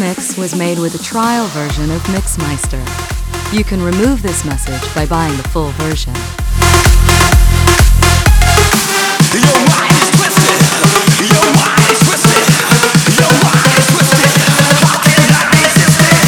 mix was made with a trial version of Mixmeister. You can remove this message by buying the full version. Your mind is twisted. Your mind is twisted. Your mind is twisted. How can I resist it?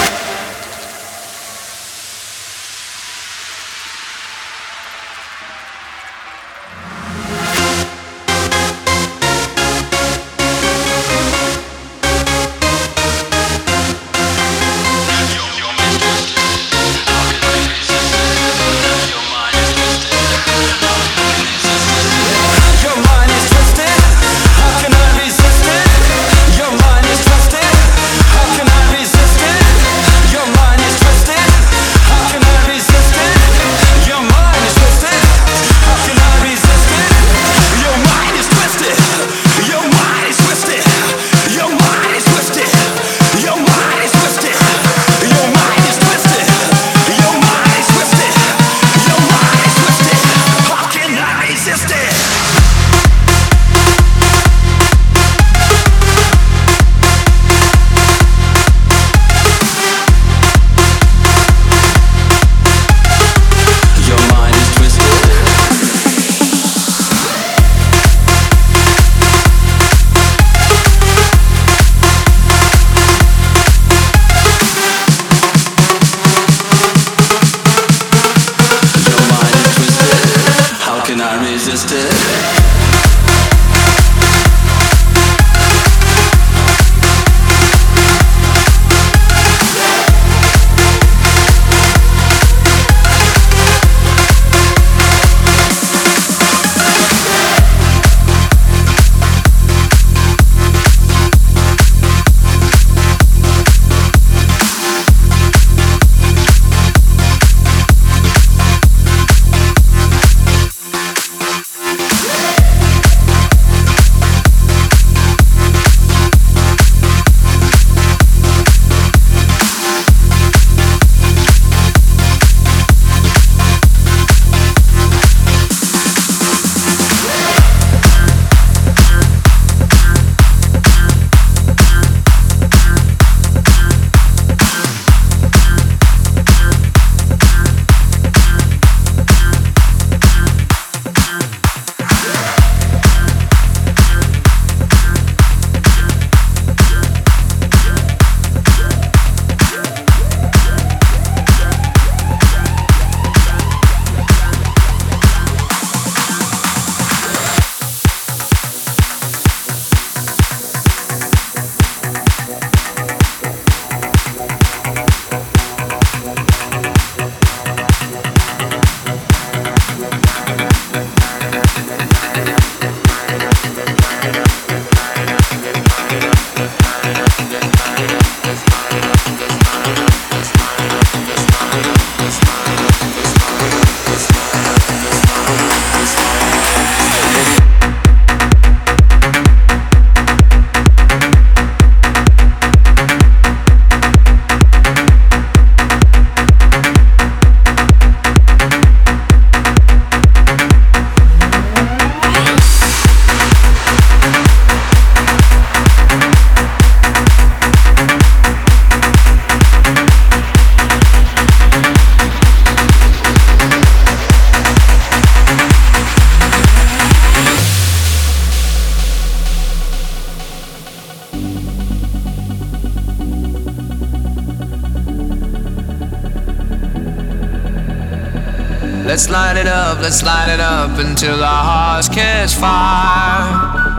Let's light it up until our hearts catch fire.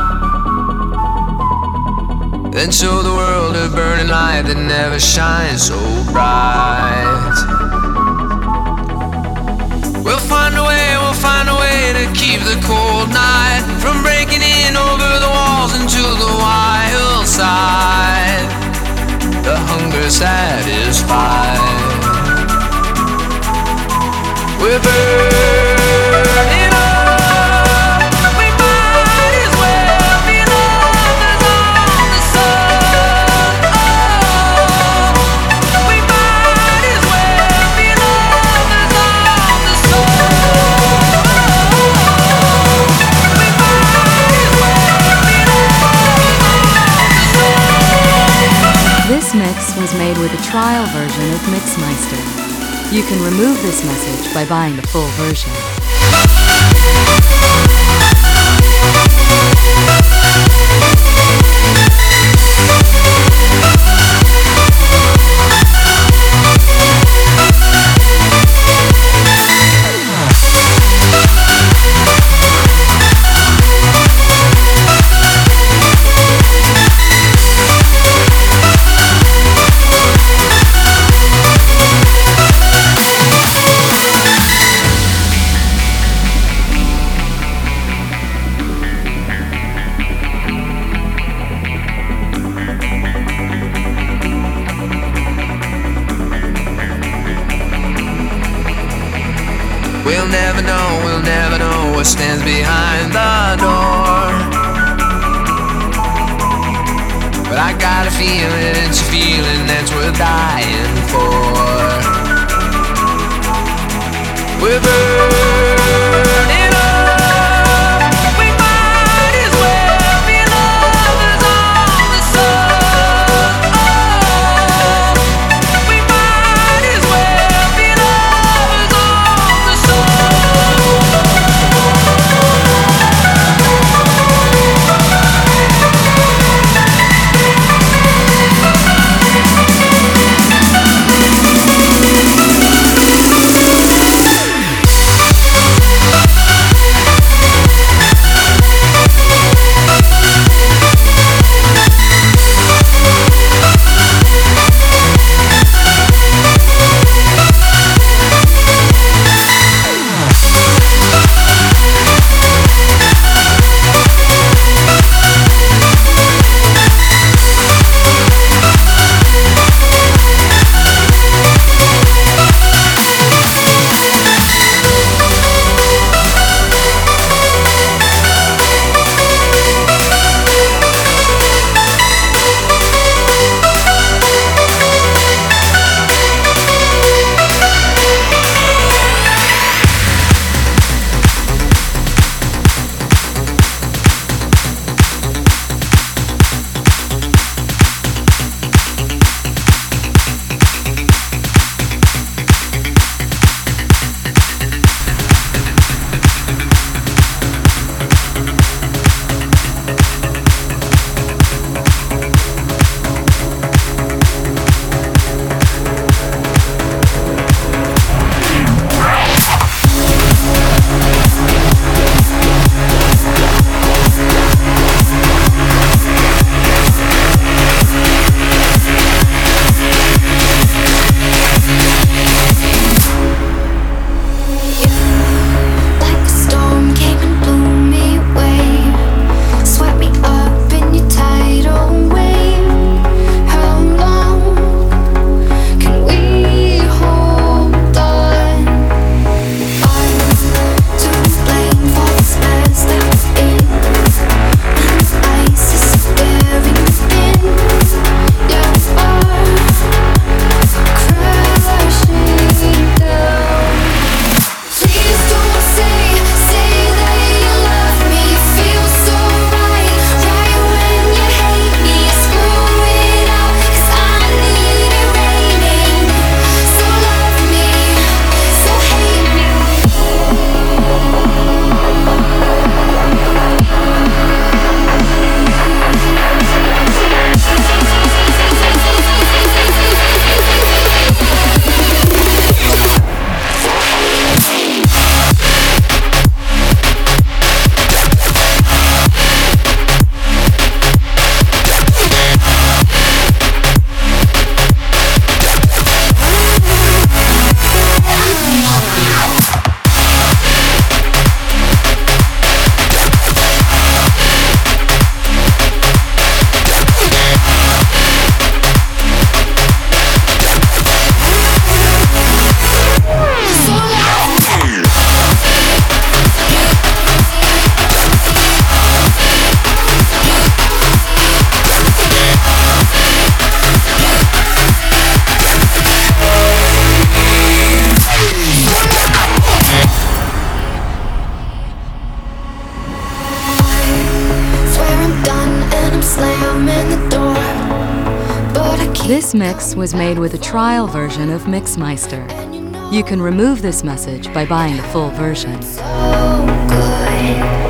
Then show the world a burning light that never shines so bright. We'll find a way to keep the cold night from breaking in over the walls into the wild side. The hunger satisfied. We're burning up. We might as well be lovers on the sun. Oh, we might as well be lovers on the sun. We might as well be lovers on the sun. This with a trial version of Mixmeister. You can remove this message by buying the full version. We'll never know what stands behind the door. But I got a feeling, it's a feeling that's worth dying for. We're burning up, we might as well be lovers on the sun. We might as well be lovers on the sun. This mix was made with a trial version of Mixmeister. You can remove this message by buying the full version. So good.